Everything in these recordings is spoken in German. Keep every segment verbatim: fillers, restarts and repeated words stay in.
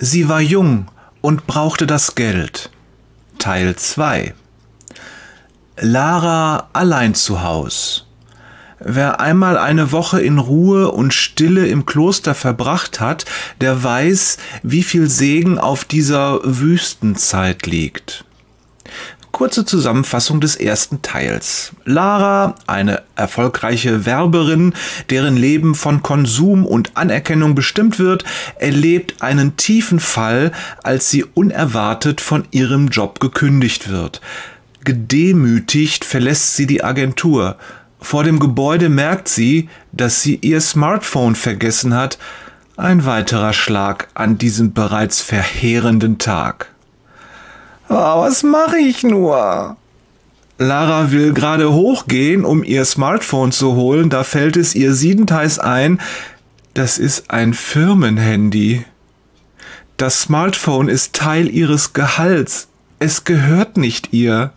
Sie war jung und brauchte das Geld. Teil zwei. Lara allein zu Haus. Wer einmal eine Woche in Ruhe und Stille im Kloster verbracht hat, der weiß, wie viel Segen auf dieser Wüstenzeit liegt. Kurze Zusammenfassung des ersten Teils. Lara, eine erfolgreiche Werberin, deren Leben von Konsum und Anerkennung bestimmt wird, erlebt einen tiefen Fall, als sie unerwartet von ihrem Job gekündigt wird. Gedemütigt verlässt sie die Agentur. Vor dem Gebäude merkt sie, dass sie ihr Smartphone vergessen hat. Ein weiterer Schlag an diesem bereits verheerenden Tag. Oh, was mache ich nur? Lara will gerade hochgehen, um ihr Smartphone zu holen, da fällt es ihr siedendheiß ein, das ist ein Firmenhandy. Das Smartphone ist Teil ihres Gehalts. Es gehört nicht ihr.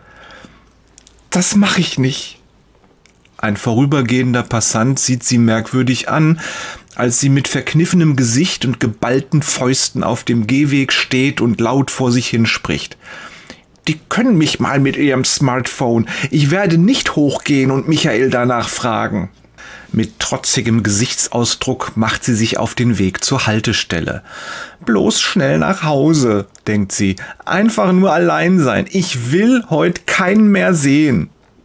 Das mache ich nicht. Ein vorübergehender Passant sieht sie merkwürdig an, als sie mit verkniffenem Gesicht und geballten Fäusten auf dem Gehweg steht und laut vor sich hinspricht. Die können mich mal mit ihrem Smartphone. Ich werde nicht hochgehen und Michael danach fragen. Mit trotzigem Gesichtsausdruck macht sie sich auf den Weg zur Haltestelle. Bloß schnell nach Hause, denkt sie. Einfach nur allein sein. Ich will heute keinen mehr sehen.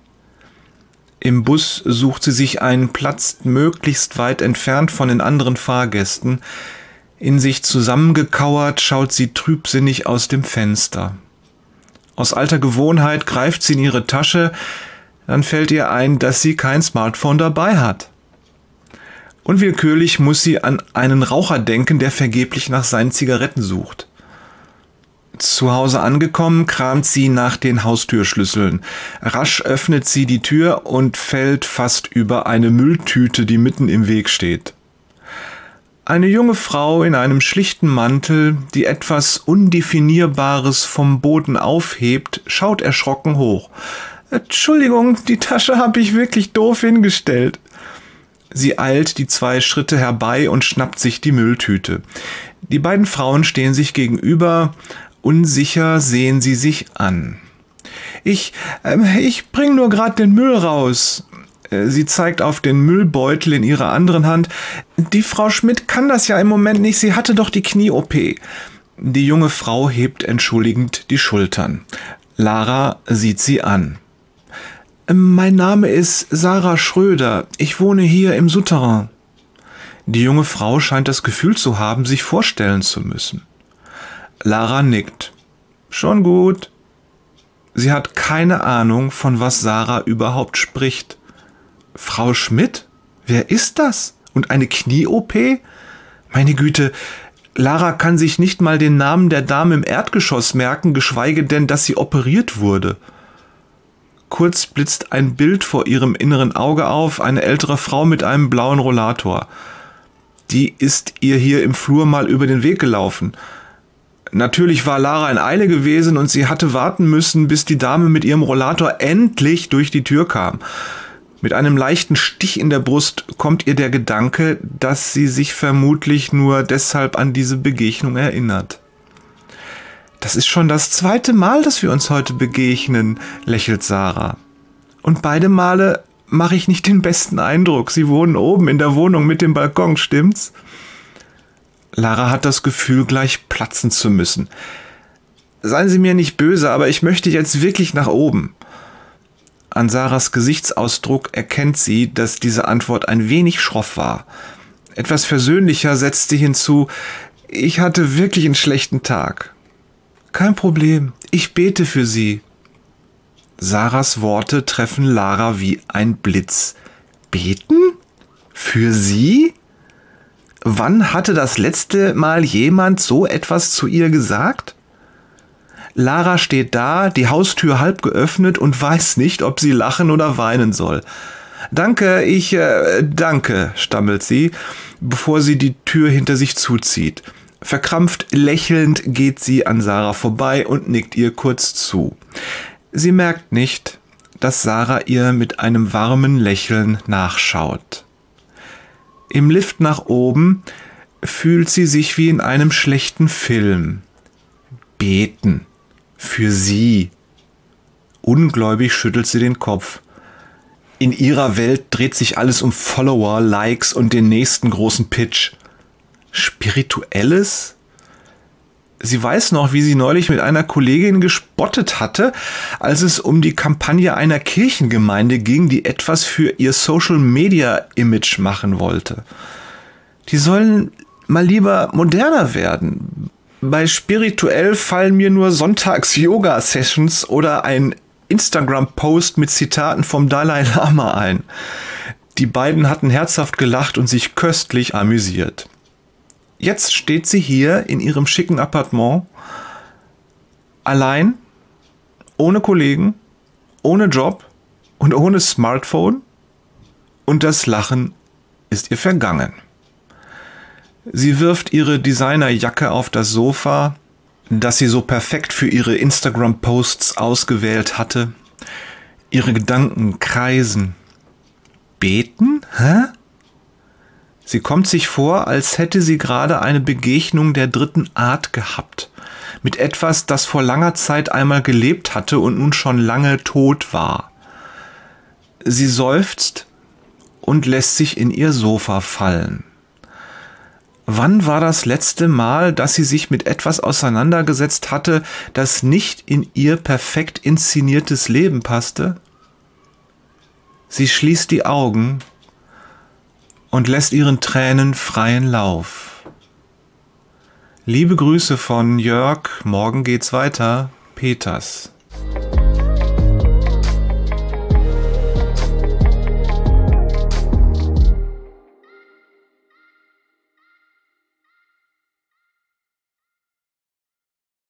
Im Bus sucht sie sich einen Platz möglichst weit entfernt von den anderen Fahrgästen. In sich zusammengekauert schaut sie trübsinnig aus dem Fenster. Aus alter Gewohnheit greift sie in ihre Tasche, dann fällt ihr ein, dass sie kein Smartphone dabei hat. Unwillkürlich muss sie an einen Raucher denken, der vergeblich nach seinen Zigaretten sucht. Zu Hause angekommen, kramt sie nach den Haustürschlüsseln. Rasch öffnet sie die Tür und fällt fast über eine Mülltüte, die mitten im Weg steht. Eine junge Frau in einem schlichten Mantel, die etwas Undefinierbares vom Boden aufhebt, schaut erschrocken hoch. »Entschuldigung, die Tasche habe ich wirklich doof hingestellt.« Sie eilt die zwei Schritte herbei und schnappt sich die Mülltüte. Die beiden Frauen stehen sich gegenüber. Unsicher sehen sie sich an. Ich, äh, ich bring nur gerade den Müll raus. Sie zeigt auf den Müllbeutel in ihrer anderen Hand. Die Frau Schmidt kann das ja im Moment nicht, sie hatte doch die Knie-O P. Die junge Frau hebt entschuldigend die Schultern. Lara sieht sie an. Mein Name ist Sarah Schröder. Ich wohne hier im Souterrain. Die junge Frau scheint das Gefühl zu haben, sich vorstellen zu müssen. Lara nickt. Schon gut. Sie hat keine Ahnung, von was Sarah überhaupt spricht. Frau Schmidt? Wer ist das? Und eine Knie-O P? Meine Güte, Lara kann sich nicht mal den Namen der Dame im Erdgeschoss merken, geschweige denn, dass sie operiert wurde. Kurz blitzt ein Bild vor ihrem inneren Auge auf, eine ältere Frau mit einem blauen Rollator. Die ist ihr hier im Flur mal über den Weg gelaufen. Natürlich war Lara in Eile gewesen und sie hatte warten müssen, bis die Dame mit ihrem Rollator endlich durch die Tür kam. Mit einem leichten Stich in der Brust kommt ihr der Gedanke, dass sie sich vermutlich nur deshalb an diese Begegnung erinnert. Das ist schon das zweite Mal, dass wir uns heute begegnen, lächelt Sarah. Und beide Male mache ich nicht den besten Eindruck. Sie wohnen oben in der Wohnung mit dem Balkon, stimmt's? Lara hat das Gefühl, gleich platzen zu müssen. Seien Sie mir nicht böse, aber ich möchte jetzt wirklich nach oben. An Sarahs Gesichtsausdruck erkennt sie, dass diese Antwort ein wenig schroff war. Etwas versöhnlicher setzt sie hinzu, ich hatte wirklich einen schlechten Tag. Kein Problem, ich bete für Sie. Sarahs Worte treffen Lara wie ein Blitz. Beten? Für sie? Wann hatte das letzte Mal jemand so etwas zu ihr gesagt? Lara steht da, die Haustür halb geöffnet und weiß nicht, ob sie lachen oder weinen soll. Danke, ich, äh, danke, stammelt sie, bevor sie die Tür hinter sich zuzieht. Verkrampft lächelnd geht sie an Sarah vorbei und nickt ihr kurz zu. Sie merkt nicht, dass Sarah ihr mit einem warmen Lächeln nachschaut. Im Lift nach oben fühlt sie sich wie in einem schlechten Film. Beten. Für sie. Ungläubig schüttelt sie den Kopf. In ihrer Welt dreht sich alles um Follower, Likes und den nächsten großen Pitch. Spirituelles? Sie weiß noch, wie sie neulich mit einer Kollegin gespottet hatte, als es um die Kampagne einer Kirchengemeinde ging, die etwas für ihr Social-Media-Image machen wollte. Die sollen mal lieber moderner werden. Bei spirituell fallen mir nur Sonntags-Yoga-Sessions oder ein Instagram-Post mit Zitaten vom Dalai Lama ein. Die beiden hatten herzhaft gelacht und sich köstlich amüsiert. Jetzt steht sie hier in ihrem schicken Appartement, allein, ohne Kollegen, ohne Job und ohne Smartphone, und das Lachen ist ihr vergangen. Sie wirft ihre Designerjacke auf das Sofa, das sie so perfekt für ihre Instagram-Posts ausgewählt hatte. Ihre Gedanken kreisen. Beten? Hä? Sie kommt sich vor, als hätte sie gerade eine Begegnung der dritten Art gehabt. Mit etwas, das vor langer Zeit einmal gelebt hatte und nun schon lange tot war. Sie seufzt und lässt sich in ihr Sofa fallen. Wann war das letzte Mal, dass sie sich mit etwas auseinandergesetzt hatte, das nicht in ihr perfekt inszeniertes Leben passte? Sie schließt die Augen und lässt ihren Tränen freien Lauf. Liebe Grüße von Jörg, morgen geht's weiter, Peters.